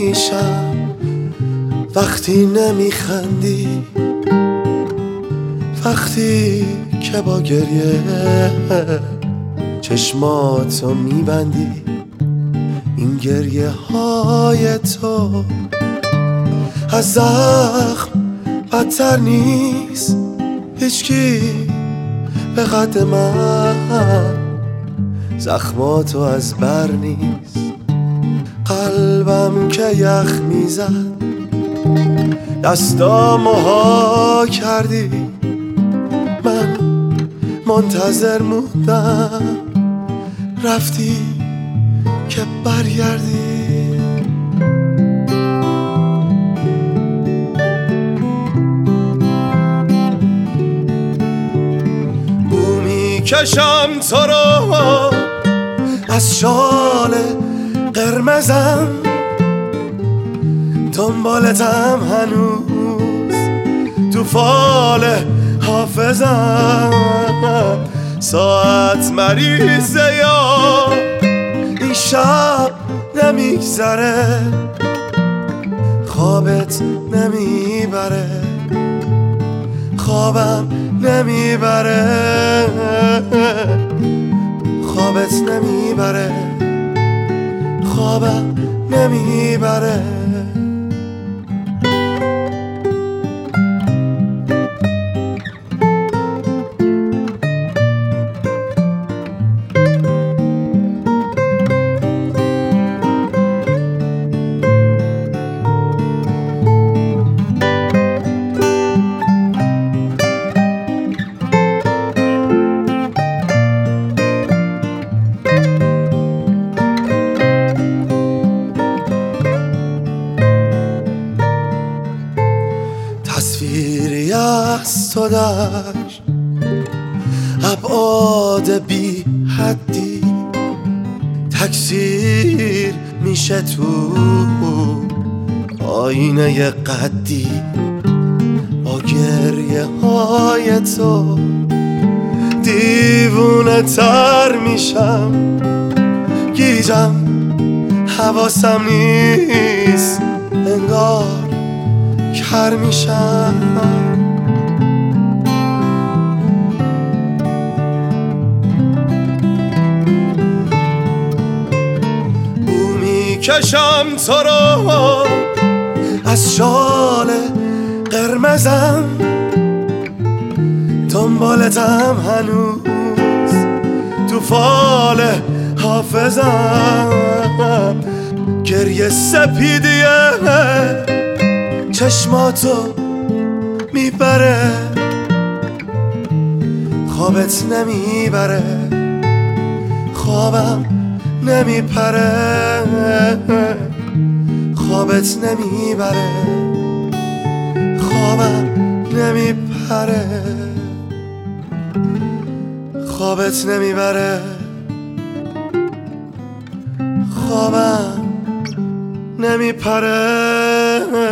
میشم وقتی نمیخندی، وقتی که با گریه چشماتو میبندی. این گریه های تو از زخم بدتر نیست، هیچکی به قد من زخماتو از بر نیست. قلبم که یخ میزد دستامو ها کردی، من منتظر موندم رفتی که برگردی. بو میکشم تو رو از شال قرمزم، دنبالتم هنوز تو فال حافظم. ساعت مریضه یا این شب نمیگذره، خوابت نمیبره، خوابم نمیبره، خوابت نمیبره، خوابم نمیبره. تصویری از تو در ابعاد بی حدی تکثیر میشه تو آینه قدی. با گریه های تو دیوونه تر میشم، گیجم حواسم نیست، انگار کر میشم. بو میکشم تو رو از شال قرمزم، دنبالتم هنوز تو فال حافظم. گریه سپیدیه چشماتو میبره، خوابت نمیبره، خوابم نمیپره، خوابت نمیبره، خوابم نمیپره، خوابت نمیبره، خوابم نمیپره.